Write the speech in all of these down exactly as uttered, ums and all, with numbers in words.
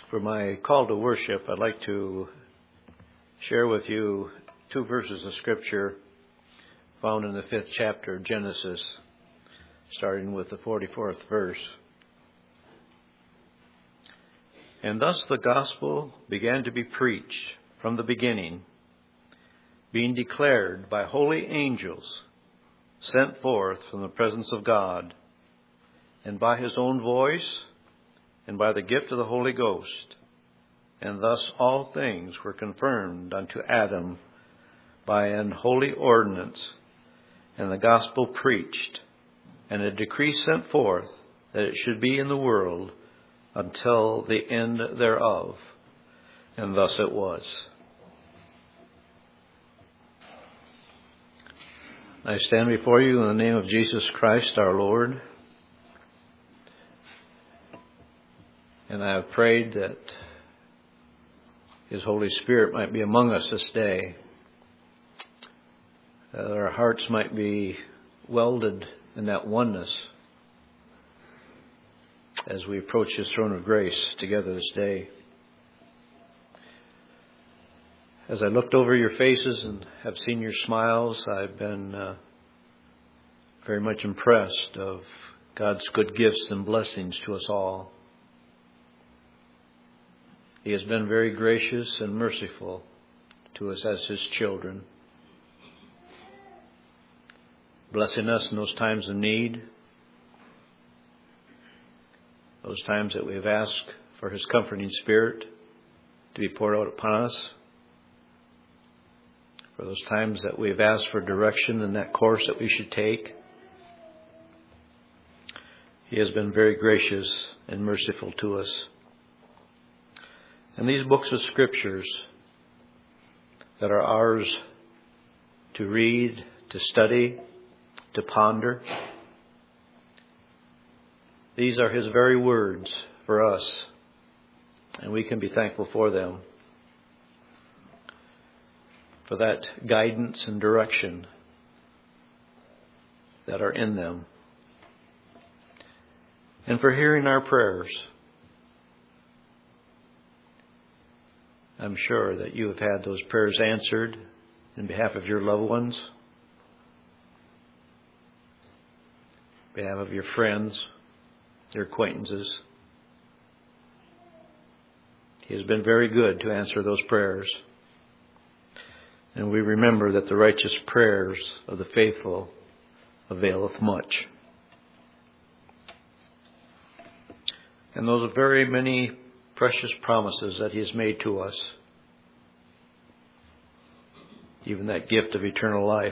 For my call to worship, I'd like to share with you two verses of Scripture found in the fifth chapter of Genesis, starting with the forty-fourth verse. And thus the gospel began to be preached from the beginning, being declared by holy angels sent forth from the presence of God, and by his own voice, and by the gift of the Holy Ghost. And thus all things were confirmed unto Adam by an holy ordinance, and the gospel preached, and a decree sent forth that it should be in the world until the end thereof. And thus it was. I stand before you in the name of Jesus Christ our Lord. And I have prayed that His Holy Spirit might be among us this day, that our hearts might be welded in that oneness as we approach His throne of grace together this day. As I looked over your faces and have seen your smiles, I've been uh, very much impressed of God's good gifts and blessings to us all. He has been very gracious and merciful to us as His children, blessing us in those times of need, those times that we have asked for His comforting Spirit to be poured out upon us, for those times that we have asked for direction in that course that we should take. He has been very gracious and merciful to us. And these books of Scriptures that are ours to read, to study, to ponder, these are His very words for us, and we can be thankful for them, for that guidance and direction that are in them, and for hearing our prayers. I'm sure that you have had those prayers answered in behalf of your loved ones, on behalf of your friends, your acquaintances. He has been very good to answer those prayers. And we remember that the righteous prayers of the faithful availeth much. And those are very many precious promises that He has made to us. Even that gift of eternal life.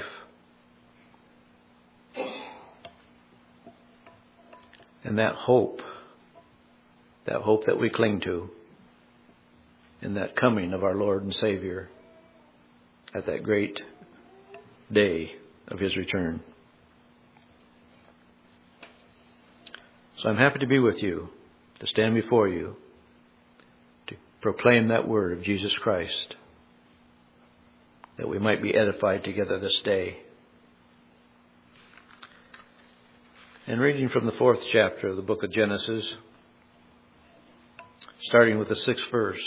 And that hope, that hope that we cling to in that coming of our Lord and Savior at that great day of His return. So I'm happy to be with you, to stand before you, to proclaim that word of Jesus Christ, that we might be edified together this day. And reading from the fourth chapter of the book of Genesis, starting with the sixth verse.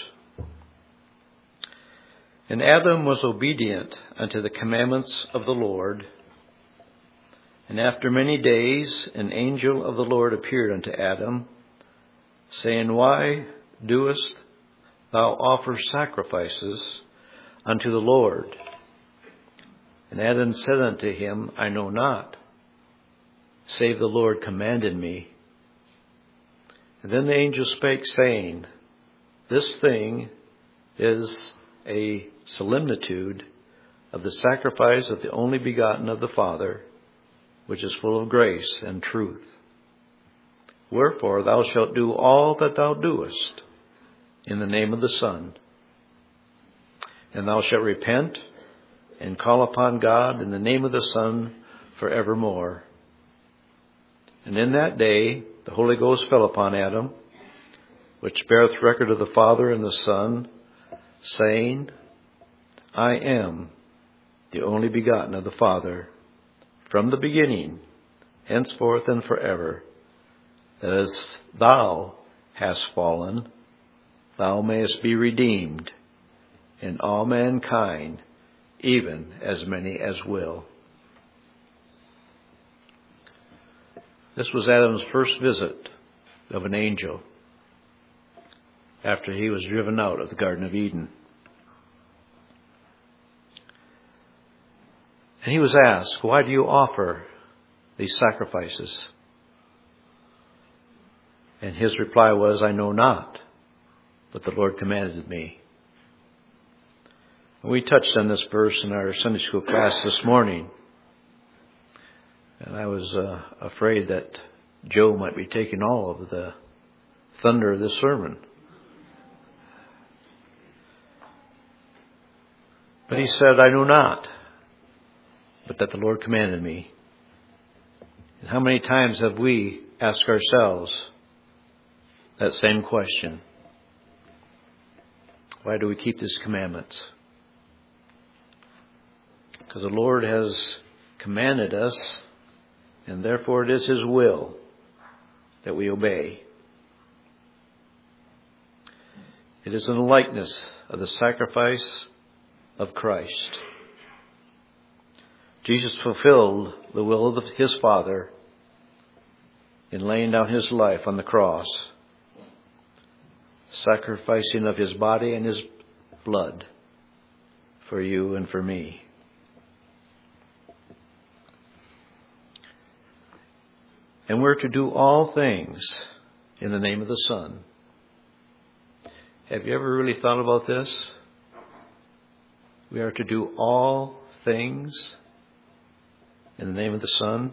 And Adam was obedient unto the commandments of the Lord. And after many days an angel of the Lord appeared unto Adam, saying, Why doest thou offer sacrifices unto the Lord? And Adam said unto him, I know not, save the Lord commanded me. And then the angel spake, saying, This thing is a solemnitude of the sacrifice of the only begotten of the Father, which is full of grace and truth. Wherefore thou shalt do all that thou doest in the name of the Son. And thou shalt repent and call upon God in the name of the Son forevermore. And in that day the Holy Ghost fell upon Adam, which beareth record of the Father and the Son, saying, I am the only begotten of the Father, from the beginning, henceforth and forever, that as thou hast fallen, thou mayest be redeemed in all mankind, even as many as will. This was Adam's first visit of an angel after he was driven out of the Garden of Eden. And he was asked, why do you offer these sacrifices? And his reply was, I know not, but the Lord commanded me. And we touched on this verse in our Sunday school class this morning. And I was uh, afraid that Joe might be taking all of the thunder of this sermon. But he said, I know not, but that the Lord commanded me. And how many times have we asked ourselves that same question? Why do we keep His commandments? Because the Lord has commanded us, and therefore it is His will that we obey. It is in the likeness of the sacrifice of Christ. Jesus fulfilled the will of His Father in laying down His life on the cross, sacrificing of His body and His blood for you and for me. And we're to do all things in the name of the Son. Have you ever really thought about this? We are to do all things in the name of the Son.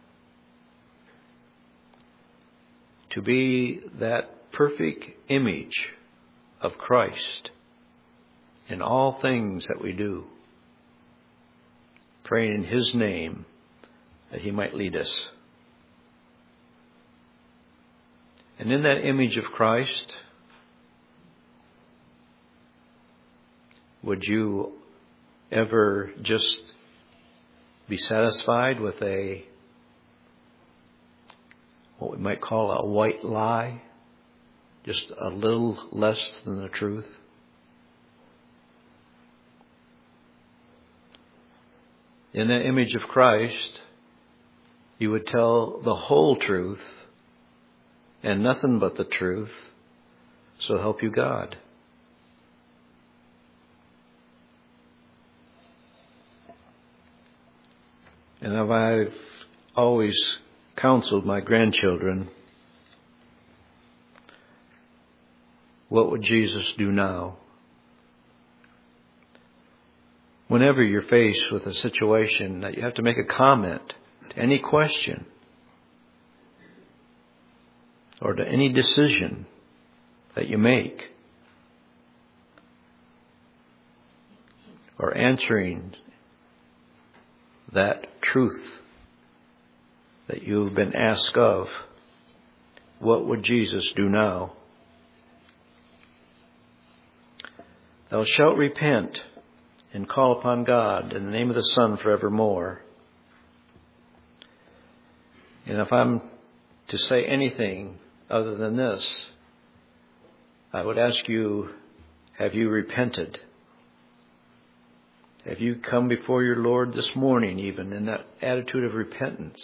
To be that perfect image of Christ in all things that we do. Praying in His name that He might lead us. And in that image of Christ, would you ever just be satisfied with a, what we might call a white lie? Just a little less than the truth? In that image of Christ, you would tell the whole truth and nothing but the truth, so help you God. And I've always counseled my grandchildren, what would Jesus do now? Whenever you're faced with a situation that you have to make a comment to any question or to any decision that you make, or answering that truth that you've been asked of, what would Jesus do now? Thou shalt repent and call upon God in the name of the Son forevermore. And if I'm to say anything other than this, I would ask you, have you repented? Have you come before your Lord this morning even in that attitude of repentance?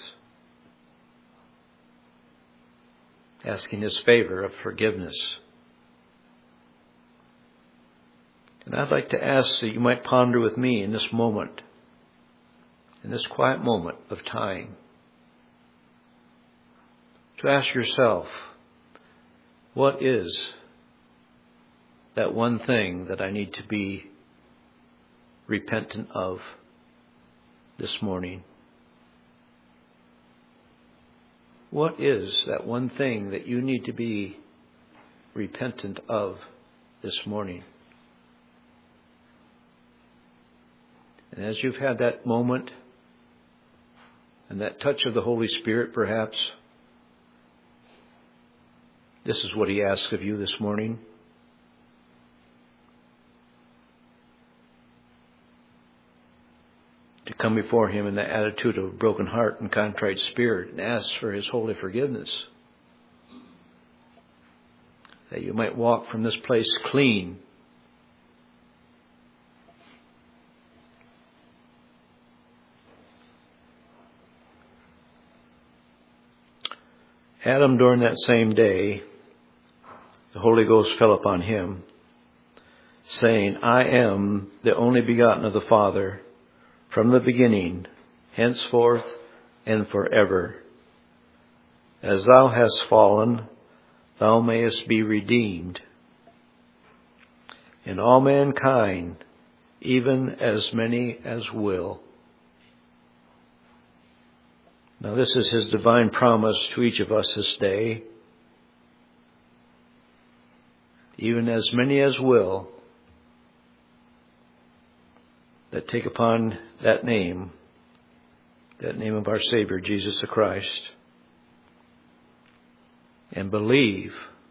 Asking His favor of forgiveness. And I'd like to ask that you might ponder with me in this moment, in this quiet moment of time, to ask yourself, what is that one thing that I need to be repentant of this morning? What is that one thing that you need to be repentant of this morning? And as you've had that moment and that touch of the Holy Spirit, perhaps, this is what He asks of you this morning. To come before Him in the attitude of a broken heart and contrite spirit and ask for His holy forgiveness. that you might walk from this place clean. Adam, during that same day, the Holy Ghost fell upon him, saying, I am the only begotten of the Father, from the beginning, henceforth and forever. As thou hast fallen, thou mayest be redeemed. And all mankind, even as many as will. Now this is his divine promise to each of us this day. Even as many as will, that take upon that name, that name of our Savior, Jesus the Christ, and believe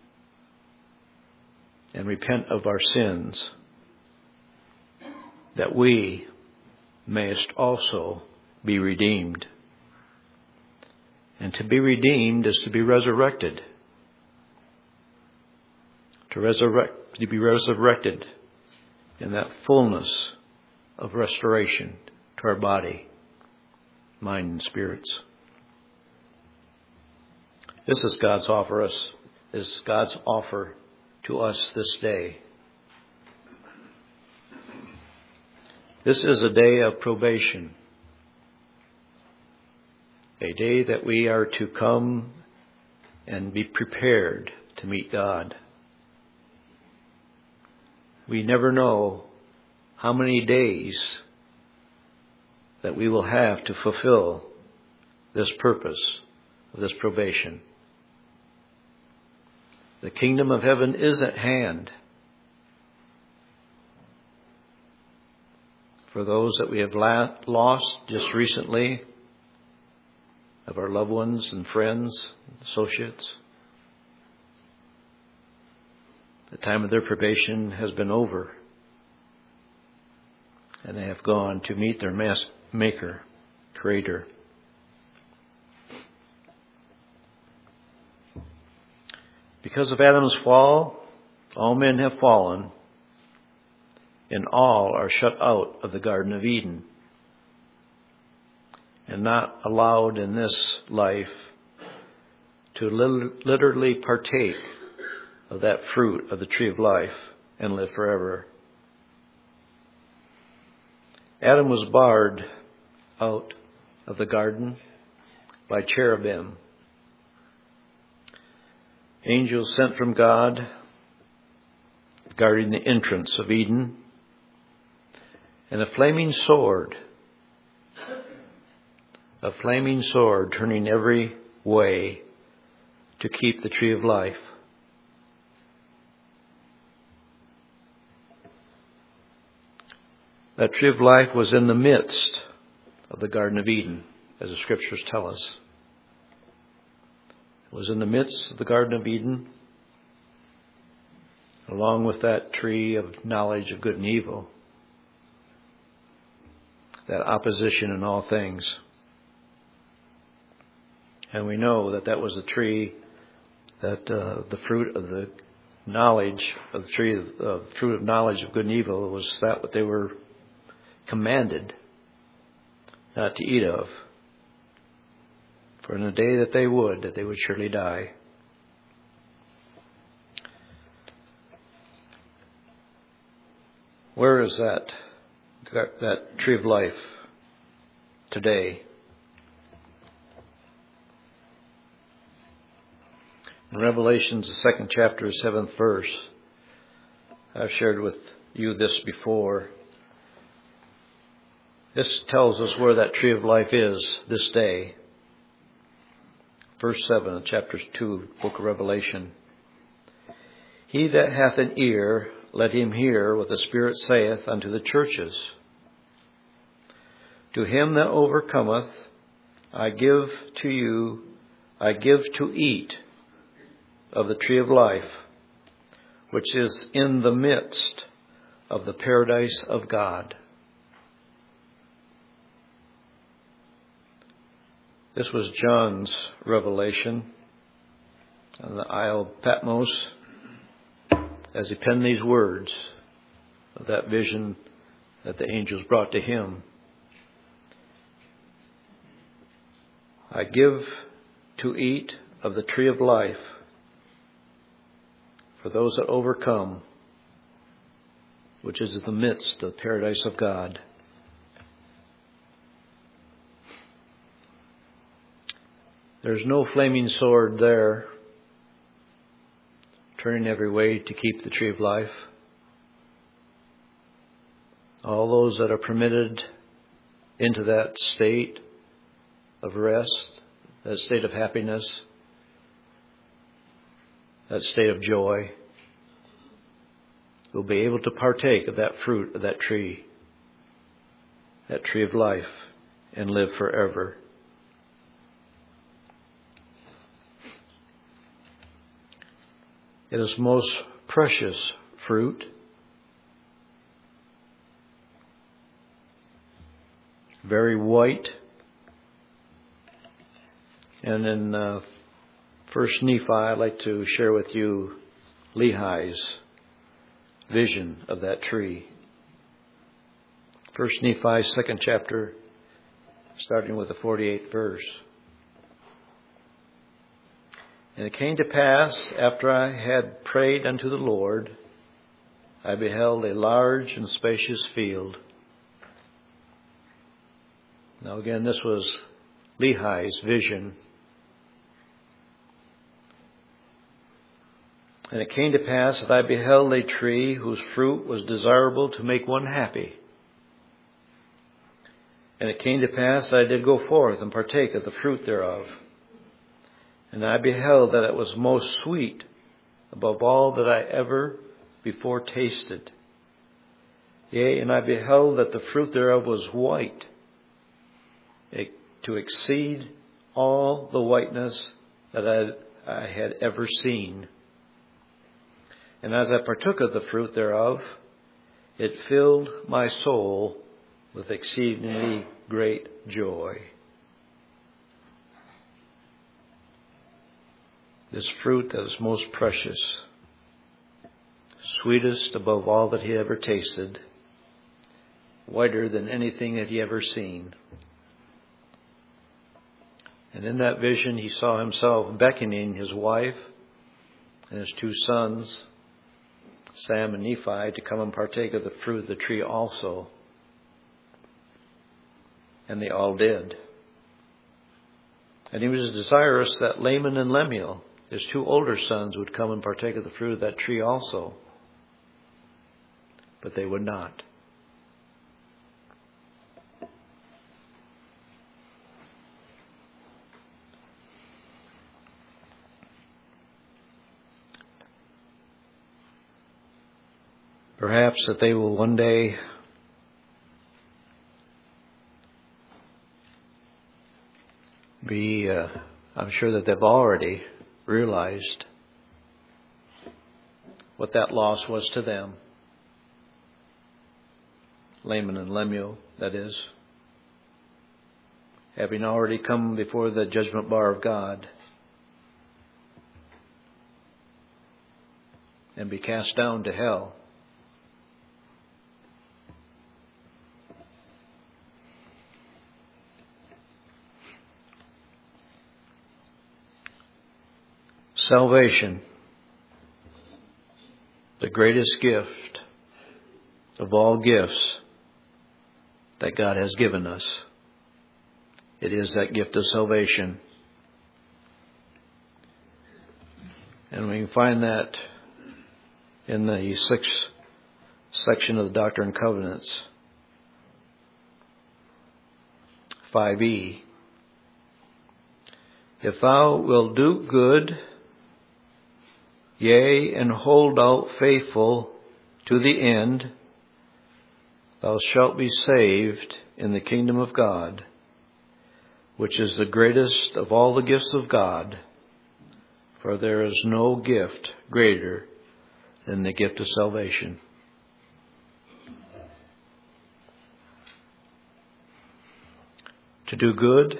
and repent of our sins, that we mayest also be redeemed. And to be redeemed is to be resurrected. To resurrect, to be resurrected in that fullness of restoration to our body, mind, and spirits. This is God's offer us, is God's offer to us this day. This is a day of probation. A day that we are to come and be prepared to meet God. We never know how many days that we will have to fulfill this purpose of this probation. The kingdom of heaven is at hand. For those that we have la- lost just recently, of our loved ones and friends, associates. The time of their probation has been over, and they have gone to meet their mas- Maker, Creator. Because of Adam's fall, all men have fallen, and all are shut out of the Garden of Eden, and not allowed in this life to literally partake of that fruit of the tree of life and live forever. Adam was barred out of the garden by cherubim, angels sent from God guarding the entrance of Eden, and a flaming sword A flaming sword turning every way to keep the tree of life. That tree of life was in the midst of the Garden of Eden, as the Scriptures tell us. It was in the midst of the Garden of Eden, along with that tree of knowledge of good and evil, that opposition in all things. And we know that that was the tree, that uh, the fruit of the knowledge of the tree of uh, fruit of knowledge of good and evil was that what they were commanded not to eat of. For in the day that they would, that they would surely die. Where is that that tree of life today? In Revelations, the second chapter, seventh verse, I've shared with you this before. This tells us where that tree of life is this day. Verse seven of chapter two, book of Revelation. He that hath an ear, let him hear what the Spirit saith unto the churches. To him that overcometh, I give to you, I give to eat of the tree of life, which is in the midst of the paradise of God. This was John's revelation on the Isle of Patmos as he penned these words of that vision that the angels brought to him. I give to eat of the tree of life for those that overcome, which is in the midst of the paradise of God. There's no flaming sword there, turning every way to keep the tree of life. All those that are permitted into that state of rest, that state of happiness, that state of joy, will be able to partake of that fruit of that tree, that tree of life, and live forever. It is most precious fruit. Very white. And in uh, First Nephi, I'd like to share with you Lehi's vision of that tree. First Nephi, second chapter, starting with the forty-eighth verse. And it came to pass, after I had prayed unto the Lord, I beheld a large and spacious field. Now again, this was Lehi's vision. And it came to pass that I beheld a tree whose fruit was desirable to make one happy. And it came to pass that I did go forth and partake of the fruit thereof. And I beheld that it was most sweet above all that I ever before tasted. Yea, and I beheld that the fruit thereof was white, to exceed all the whiteness that I, I had ever seen. And as I partook of the fruit thereof, it filled my soul with exceedingly great joy. This fruit that is most precious, sweetest above all that he ever tasted, whiter than anything that he ever seen. And in that vision, he saw himself beckoning his wife and his two sons, Sam and Nephi, to come and partake of the fruit of the tree also. And they all did. And he was desirous that Laman and Lemuel, his two older sons, would come and partake of the fruit of that tree also. But they would not. Perhaps that they will one day be, uh, I'm sure that they've already realized what that loss was to them. Laman and Lemuel, that is. Having already come before the judgment bar of God and be cast down to hell. Salvation, the greatest gift of all gifts that God has given us. It is that gift of salvation. And we can find that in the sixth section of the Doctrine and Covenants, five E. If thou wilt do good, yea, and hold out faithful to the end, thou shalt be saved in the kingdom of God, which is the greatest of all the gifts of God, for there is no gift greater than the gift of salvation. To do good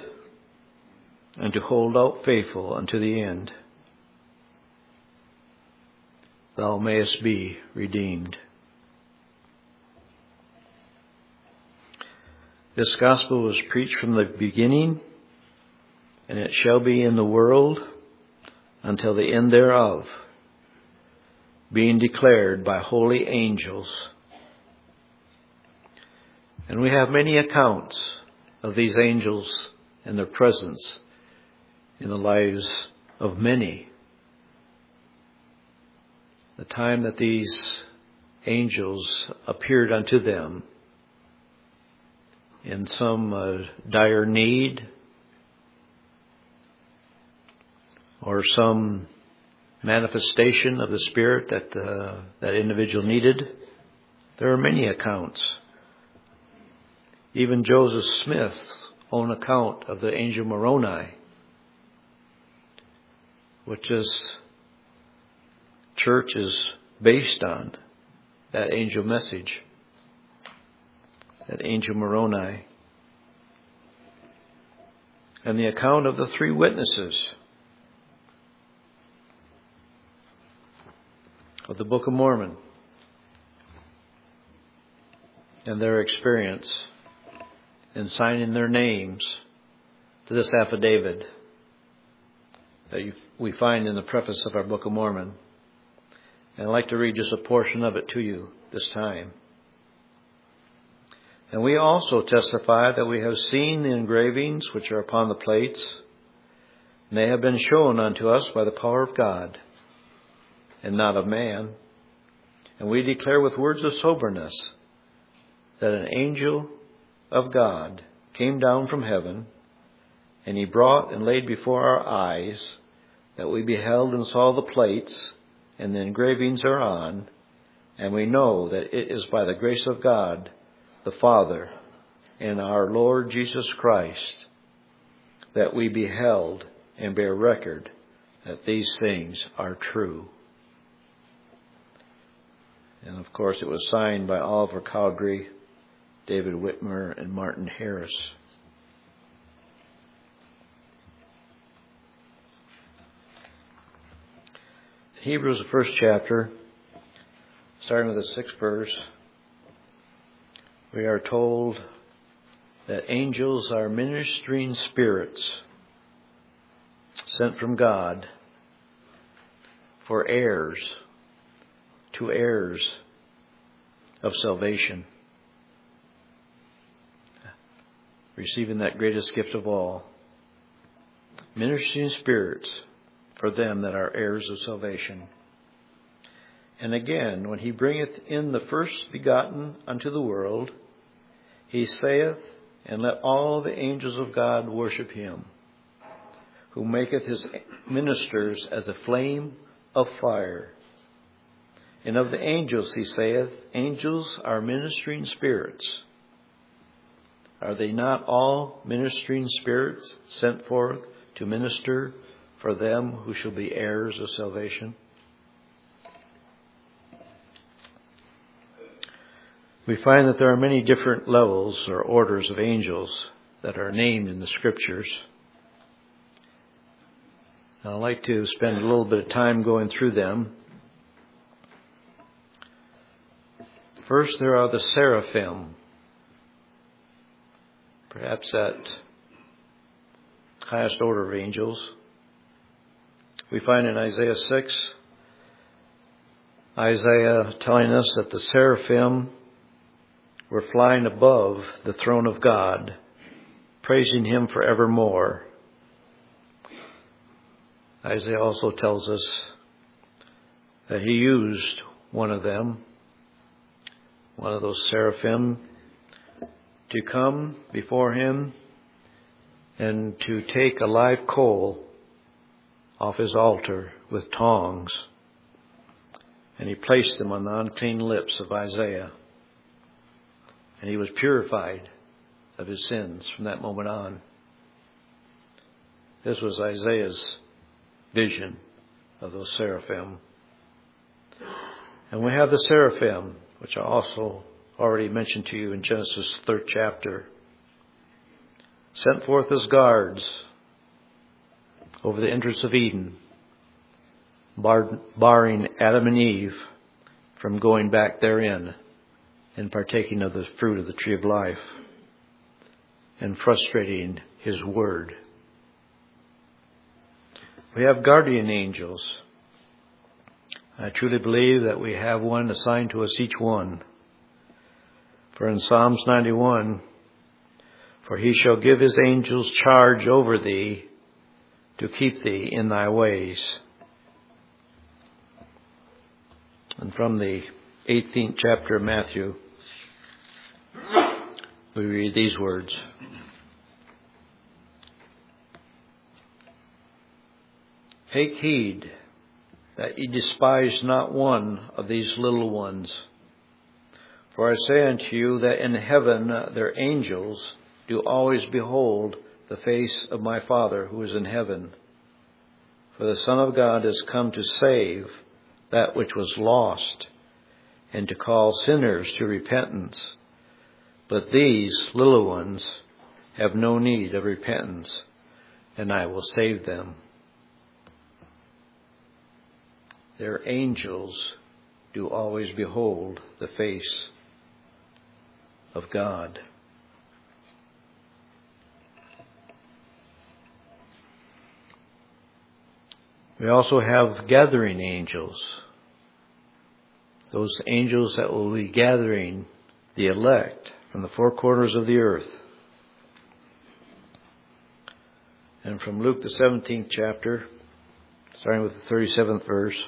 and to hold out faithful unto the end. thou mayest be redeemed. This gospel was preached from the beginning, and it shall be in the world until the end thereof, being declared by holy angels. And we have many accounts of these angels and their presence in the lives of many. The time that these angels appeared unto them in some uh, dire need or some manifestation of the Spirit that uh, that individual needed. There are many accounts. Even Joseph Smith's own account of the angel Moroni, which this church is based on, that angel message, that angel Moroni. And the account of the three witnesses of the Book of Mormon and their experience in signing their names to this affidavit that you, we find in the preface of our Book of Mormon. And I'd like to read just a portion of it to you this time. And we also testify that we have seen the engravings which are upon the plates, and they have been shown unto us by the power of God, and not of man. And we declare with words of soberness that an angel of God came down from heaven, and he brought and laid before our eyes that we beheld and saw the plates, and the engravings are on, and we know that it is by the grace of God the Father and our Lord Jesus Christ that we beheld and bear record that these things are true. And of course it was signed by Oliver Cowdery, David Whitmer, and Martin Harris. Hebrews, the first chapter, starting with the sixth verse, we are told that angels are ministering spirits sent from God for heirs, to heirs of salvation, receiving that greatest gift of all, ministering spirits for them that are heirs of salvation. And again, when he bringeth in the first begotten unto the world, he saith, and let all the angels of God worship him, who maketh his ministers as a flame of fire. And of the angels he saith, angels are ministering spirits. Are they not all ministering spirits sent forth to minister for them who shall be heirs of salvation? We find that there are many different levels or orders of angels that are named in the Scriptures. And I'd like to spend a little bit of time going through them. First, there are the seraphim. Perhaps that highest order of angels. We find in Isaiah six, Isaiah telling us that the seraphim were flying above the throne of God, praising him forevermore. Isaiah also tells us that he used one of them, one of those seraphim, to come before him and to take a live coal off his altar with tongs. And he placed them on the unclean lips of Isaiah. And he was purified of his sins from that moment on. This was Isaiah's vision of those seraphim. And we have the seraphim, which I also already mentioned to you in Genesis third chapter, sent forth as guards over the entrance of Eden. bar- barring Adam and Eve from going back therein and partaking of the fruit of the tree of life and frustrating his word. We have guardian angels. I truly believe that we have one assigned to us each one. For in Psalms ninety-one, for he shall give his angels charge over thee to keep thee in thy ways. And from the eighteenth chapter of Matthew, we read these words. Take heed that ye despise not one of these little ones. For I say unto you that in heaven their angels do always behold the face of my Father who is in heaven. For the Son of God is come to save that which was lost, and to call sinners to repentance. But these little ones have no need of repentance, and I will save them. Their angels do always behold the face of God. We also have gathering angels. Those angels that will be gathering the elect from the four corners of the earth. And from Luke the seventeenth chapter, starting with the thirty-seventh verse.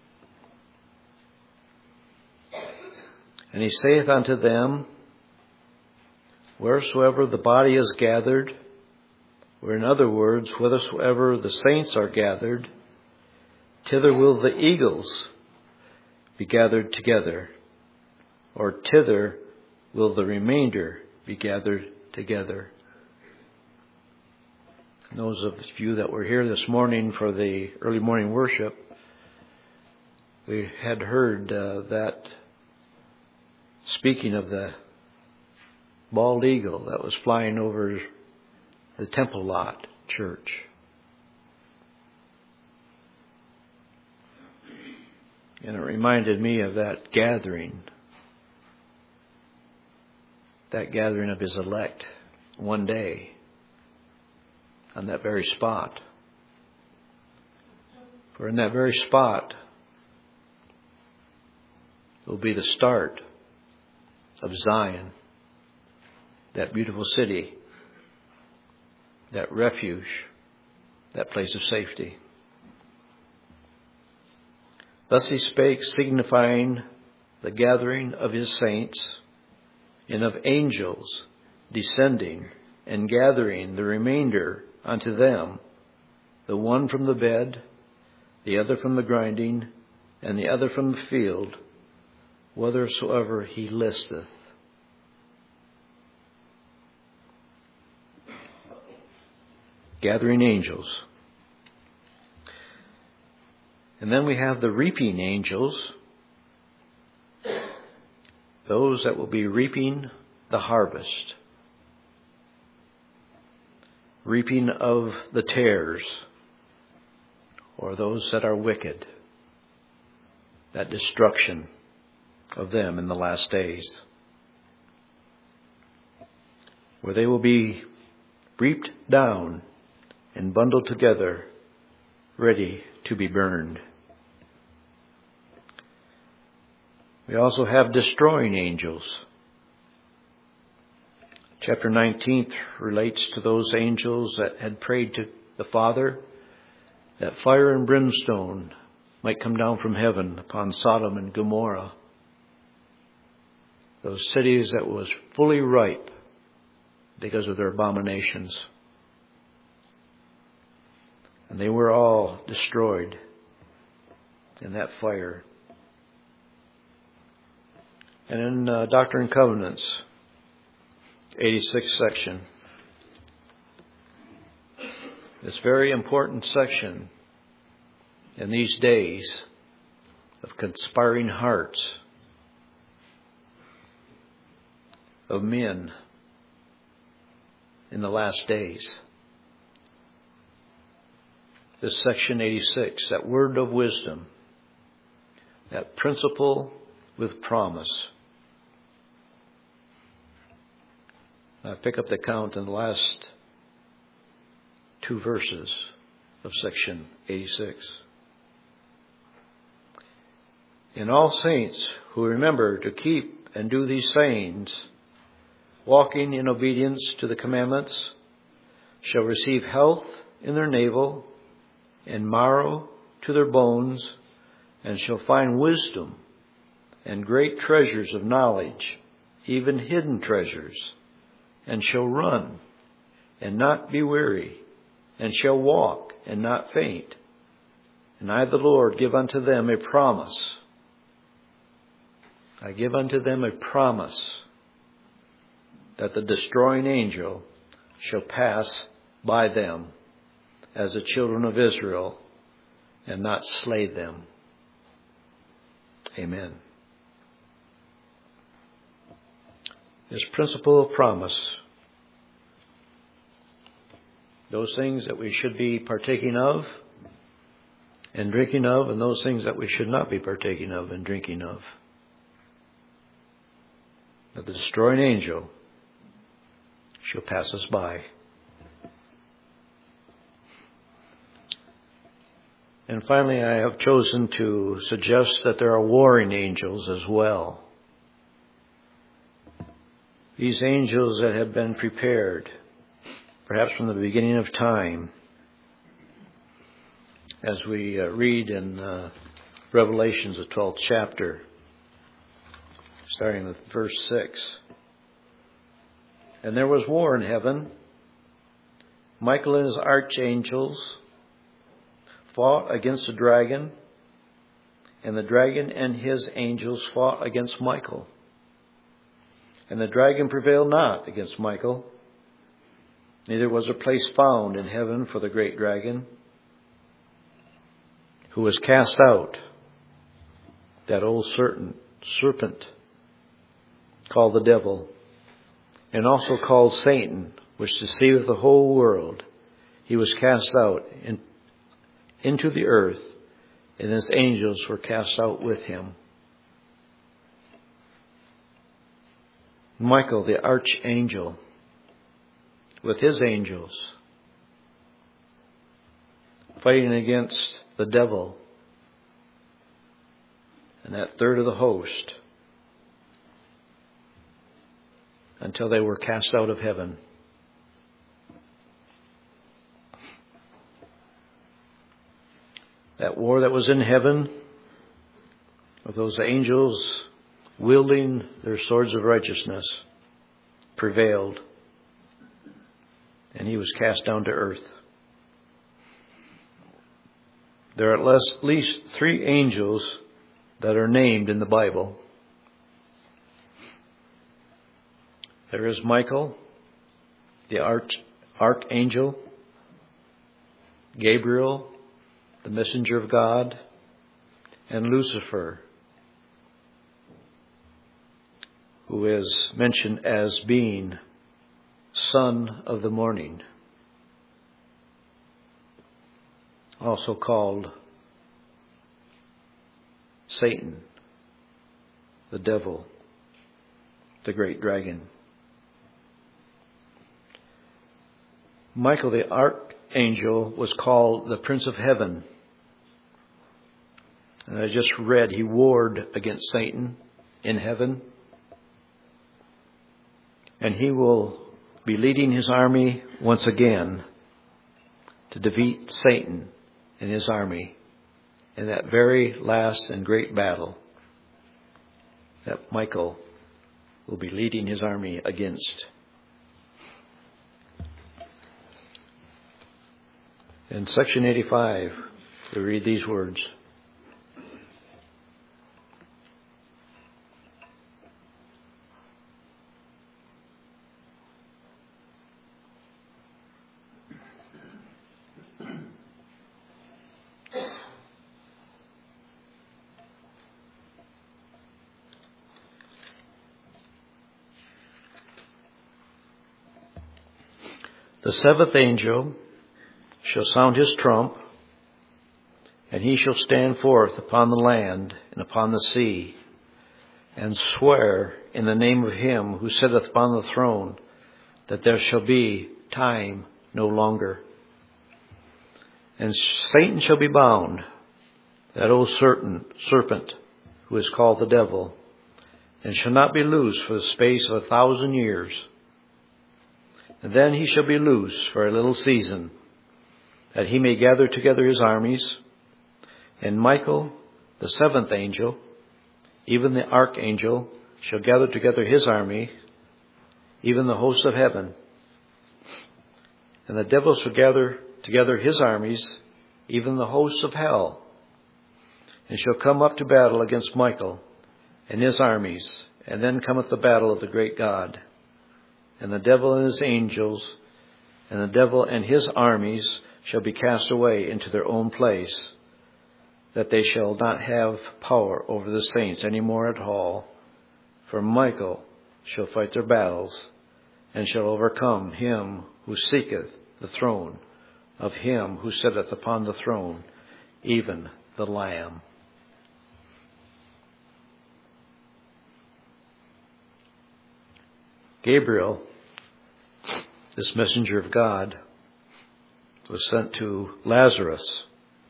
And he saith unto them, wheresoever the body is gathered, or in other words, whithersoever the saints are gathered, thither will the eagles be gathered together, or thither will the remainder be gathered together. And those of you that were here this morning for the early morning worship, we had heard uh, that speaking of the bald eagle that was flying over the Temple Lot Church. And it reminded me of that gathering, that gathering of his elect one day on that very spot. For in that very spot will be the start of Zion, that beautiful city, that refuge, that place of safety. Thus he spake, signifying the gathering of his saints, and of angels descending and gathering the remainder unto them, the one from the bed, the other from the grinding, and the other from the field, whithersoever he listeth. Gathering angels. And then we have the reaping angels, those that will be reaping the harvest, reaping of the tares, or those that are wicked, that destruction of them in the last days, where they will be reaped down and bundled together, ready to be burned. We also have destroying angels. Chapter nineteen relates to those angels that had prayed to the Father that fire and brimstone might come down from heaven upon Sodom and Gomorrah, those cities that was fully ripe because of their abominations. And they were all destroyed in that fire. And in uh, Doctrine and Covenants, eighty-sixth section, this very important section in these days of conspiring hearts of men in the last days. this section eighty-six, that word of wisdom, that principle with promise. I pick up the count in the last two verses of section eighty-six. In all saints who remember to keep and do these sayings, walking in obedience to the commandments, shall receive health in their navel and marrow to their bones, and shall find wisdom and great treasures of knowledge, even hidden treasures, and shall run and not be weary, and shall walk and not faint. And I, the Lord, give unto them a promise. I give unto them a promise that the destroying angel shall pass by them as the children of Israel and not slay them. Amen. This principle of promise, those things that we should be partaking of and drinking of, and those things that we should not be partaking of and drinking of. That the destroying angel shall pass us by. And finally, I have chosen to suggest that there are warring angels as well. These angels that have been prepared, perhaps from the beginning of time, as we uh, read in uh, Revelations, the twelfth chapter, starting with verse six. And there was war in heaven. Michael and his archangels fought against the dragon, and the dragon and his angels fought against Michael. And the dragon prevailed not against Michael, neither was a place found in heaven for the great dragon, who was cast out, that old serpent, serpent called the devil, and also called Satan, which deceiveth the whole world. He was cast out in, into the earth, and his angels were cast out with him. Michael, the archangel, with his angels, fighting against the devil and that third of the host, until they were cast out of heaven. That war that was in heaven, with those angels wielding their swords of righteousness, prevailed, and he was cast down to earth. There are at least three angels that are named in the Bible. There is Michael, the arch, archangel, Gabriel, the messenger of God, and Lucifer, who is mentioned as being son of the morning, also called Satan, the devil, the great dragon. Michael the archangel was called the Prince of Heaven. And I just read he warred against Satan in heaven. And he will be leading his army once again to defeat Satan and his army in that very last and great battle that Michael will be leading his army against. In section eighty-five, we read these words. The seventh angel shall sound his trump, And he shall stand forth upon the land and upon the sea, and swear in the name of him who sitteth upon the throne, that there shall be time no longer. And Satan shall be bound, that old certain serpent who is called the devil, and shall not be loosed for the space of a thousand years. And then he shall be loosed for a little season, that he may gather together his armies. And Michael, the seventh angel, even the archangel, shall gather together his army, even the hosts of heaven. And the devil shall gather together his armies, even the hosts of hell, and shall come up to battle against Michael and his armies. And then cometh the battle of the great God. And the devil and his angels, and the devil and his armies shall be cast away into their own place, that they shall not have power over the saints any more at all. For Michael shall fight their battles, and shall overcome him who seeketh the throne of him who sitteth upon the throne, even the Lamb. Gabriel, this messenger of God, was sent to Lazarus.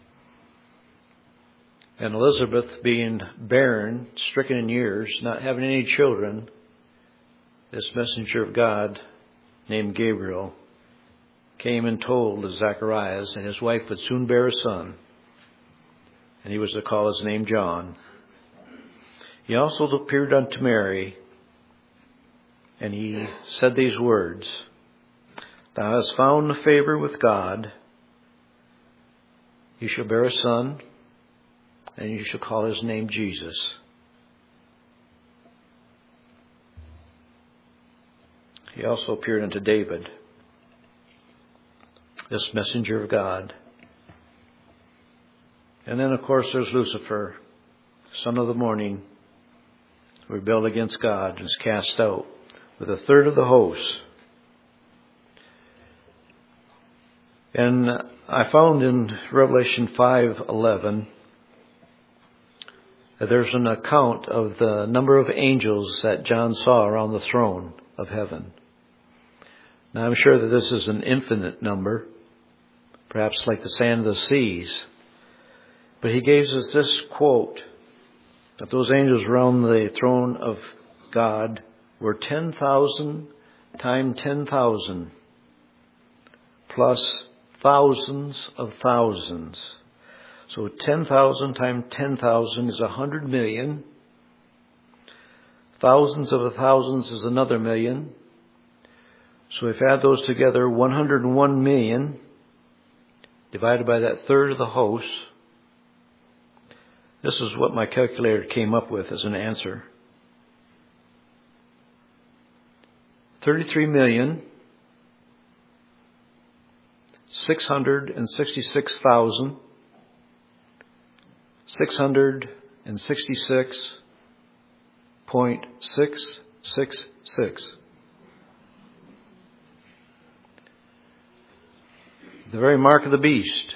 And Elizabeth, being barren, stricken in years, not having any children, this messenger of God named Gabriel came and told Zacharias that his wife would soon bear a son, and he was to call his name John. He also appeared unto Mary, and he said these words, Thou hast found favor with God. You shall bear a son, and you shall call his name Jesus. He also appeared unto David, this messenger of God. And then, of course, there's Lucifer, son of the morning, who rebelled against God and is cast out with a third of the host. And I found in Revelation five eleven that there's an account of the number of angels that John saw around the throne of heaven. Now, I'm sure that this is an infinite number, perhaps like the sand of the seas. But he gives us this quote, that those angels around the throne of God were ten thousand times ten thousand, plus thousands of thousands. So ten thousand times ten thousand is one hundred million. Thousands of thousands is another million. So if you add those together, one hundred one million divided by that third of the host. This is what my calculator came up with as an answer. thirty-three million, six hundred sixty-six thousand, six hundred sixty-six point six six six. The very mark of the beast.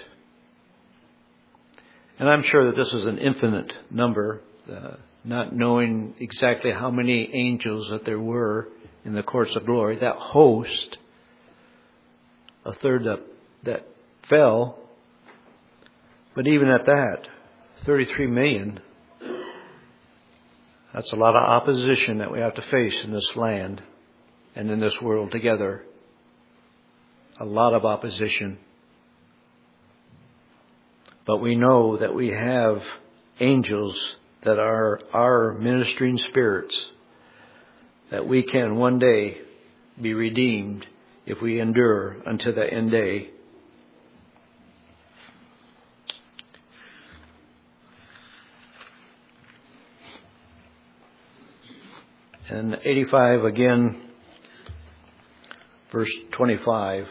And I'm sure that this is an infinite number, uh, not knowing exactly how many angels that there were in the courts of glory. That host, a third that, that fell, but even at that, thirty-three million, that's a lot of opposition that we have to face in this land and in this world together. A lot of opposition. But we know that we have angels that are our ministering spirits, that we can one day be redeemed if we endure unto the end day. And eighty-five again, verse twenty-five,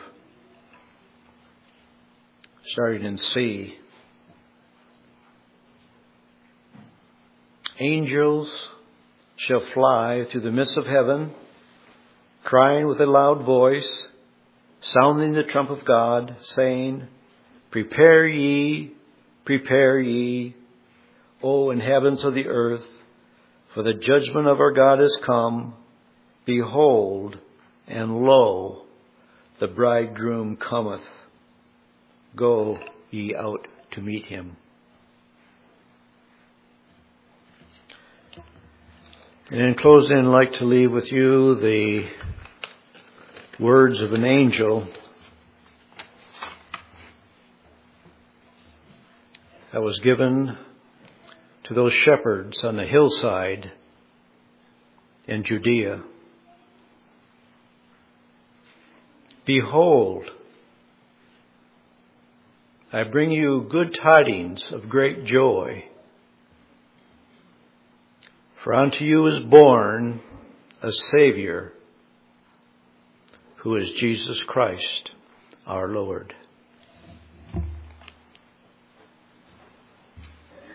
starting in C. Angels shall fly through the midst of heaven, crying with a loud voice, sounding the trump of God, saying, Prepare ye Prepare ye, O inhabitants of the earth, for the judgment of our God is come. Behold, and lo, the bridegroom cometh. Go ye out to meet him. And in closing, I'd like to leave with you the words of an angel that was given to those shepherds on the hillside in Judea. Behold, I bring you good tidings of great joy. For unto you is born a Savior, who is Jesus Christ our Lord.